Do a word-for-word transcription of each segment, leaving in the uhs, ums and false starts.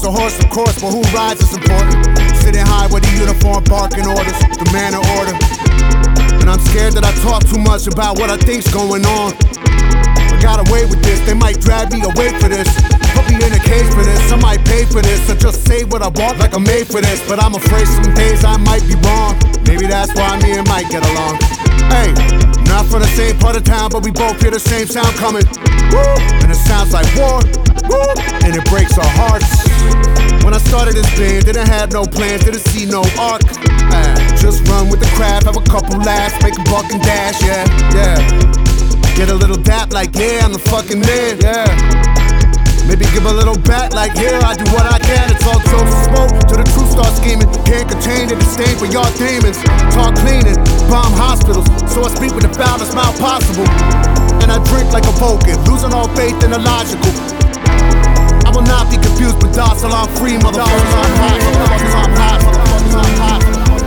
a horse, of course, but who rides is important. Sitting high with the uniform, barking orders, the man of order. And I'm scared that I talk too much about what I think's going on. I got away with this, they might drag me away for this. Put me in a cage for this, I might pay for this. Or just say what I want like I'm made for this. But I'm afraid some days I might be wrong. Maybe that's why me and Mike get along. Hey, not from the same part of town, but we both hear the same sound coming. Woo! And it sounds like war. Woo! And it breaks our hearts. When I started this band, didn't have no plans, didn't see no arc. uh, Just run with the crowd, have a couple laughs, make a buck and dash, yeah, yeah. Get a little dap like, yeah, I'm the fucking man, yeah. Maybe give a little back like, yeah, I do what I can. It's all jokes and smoke till the truth starts scheming. Can't contain the disdain for y'all demons. Talk cleaning, bomb hospitals, so I speak with the foulest mouth possible. And I drink like a Vulcan, losing all faith in the logical. I will not be confused with docile, I'm free, motherfuckers. I'm hot, motherfuckers, I'm hot, motherfuckers, I'm hot.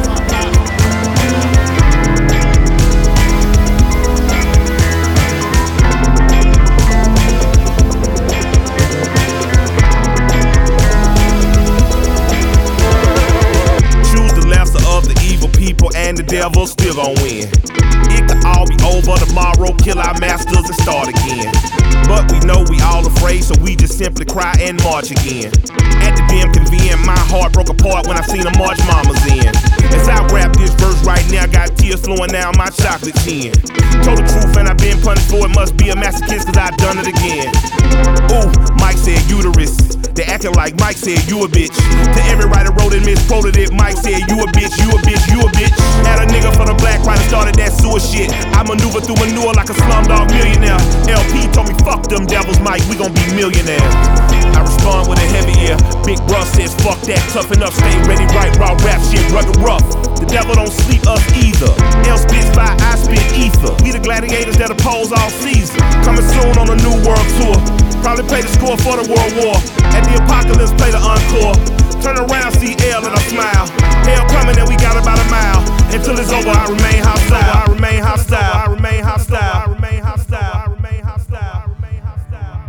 People and the devil still gon' win. It could all be over tomorrow, kill our masters and start again. But we know we all afraid, so we just simply cry and march again. At the damn convene, my heart broke apart when I seen the march mamas in. As I rap this verse right now, got tears flowing down my chocolate chin. Told the truth and I've been punished for it, must be a masochist cause I done it again. Ooh, Mike said uterus. They acting like Mike said you a bitch. To every writer wrote and misquoted it, Mike said you a bitch, you a bitch, you a bitch. Had a nigga for the black writer started that sewer shit. I maneuver through manure like a slumdog millionaire. L P told me fuck them devils, Mike, we gon' be millionaires. I respond with a heavy ear. Big Russ says fuck that, toughen up, stay ready, right, raw rap shit, rugged rough. The devil don't sleep us either. L spits fire, I spit ether. We the gladiators that oppose all season. Coming soon on a new world tour. Probably play the score for the World War. At the apocalypse, play the encore. Turn around, see L and I smile. Hell coming and we got about a mile. Until it's over, I remain hostile. I remain hostile. I remain hostile. I remain hostile. I remain hostile. I remain hostile.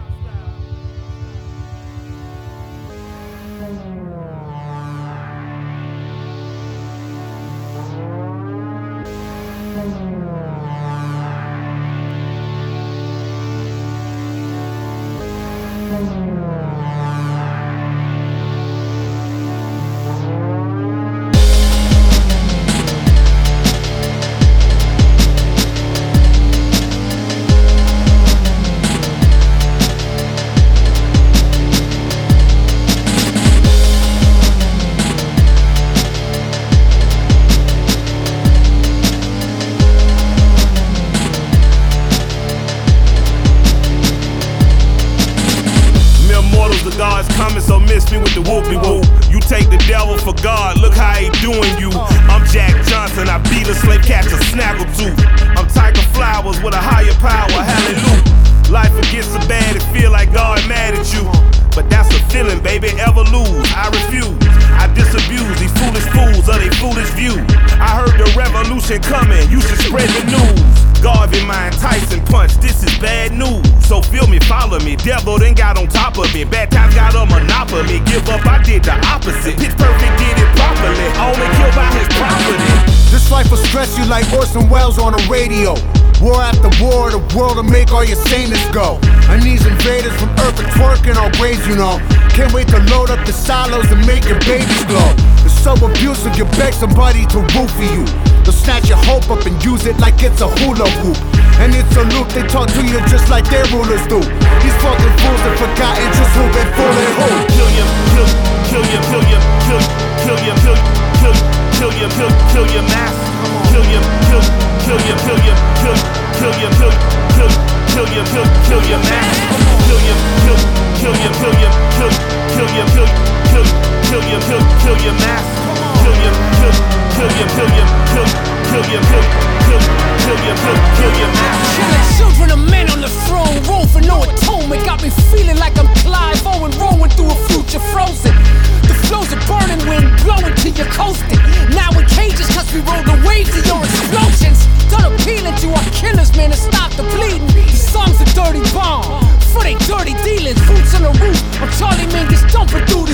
Miss me with the whoopie-whoop. You take the devil for God, look how he doing you. I'm Jack Johnson, I beat a slave catch a snaggletooth. I'm Tiger Flowers with a higher power, hallelujah. Life will get so bad it feel like God mad at you. But that's a feeling, baby, ever lose. I refuse, I disabuse these foolish fools of their foolish view. I heard the revolution coming, you should spread the news. Garvey, my Tyson punch, this is bad news. So feel me, follow me, devil then got on top of me. Bad times got a monopoly, give up, I did the opposite. Pitch Perfect did it properly, only killed by his property. This life will stress you like Orson Welles on the radio. War after war, the world will make all your saneness go. And these invaders from Earth are twerking on graves, you know. Can't wait to load up the silos and make your babies glow. It's so abusive, you beg somebody to root for you. They'll snatch your hope up and use it like it's a hula hoop. And it's a loop, they talk to you just like their rulers do. These fucking fools have forgotten just who been fooling who. Kill you, kill, kill you, kill you, kill, kill you, kill, kill, kill you, kill, kill your mask. Kill you, kill, kill you, kill you, kill, kill you, kill, kill, kill you, kill, kill your mask. Kill you, kill, kill you, kill you, kill, kill you, kill, kill, kill you, kill, kill your mask. Kill you, kill, kill you, kill you, kill, kill you, kill, kill, kill you, kill, kill your mask. Killing children of men on the throne, roll for no atonement. Got me feeling like I'm Clive Owen, rolling through a future frozen. The flows of burning wind blowing till you're coasting. Now in cages cause we roll the waves of your explosions. Done appealing to our killers, man, to stop the bleeding. These songs are dirty bomb for they dirty dealings. Boots on the roof, I'm Charlie Mingus dumping through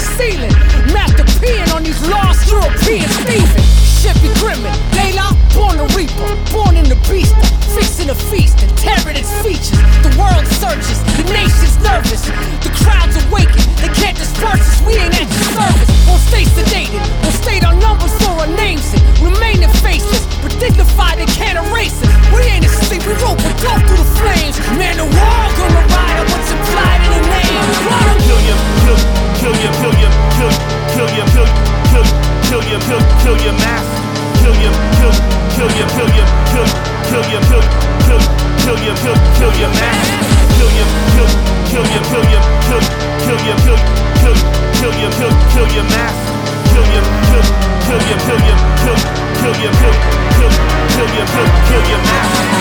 kill, kill, kill your, kill, kill, kill your, kill, kill your master.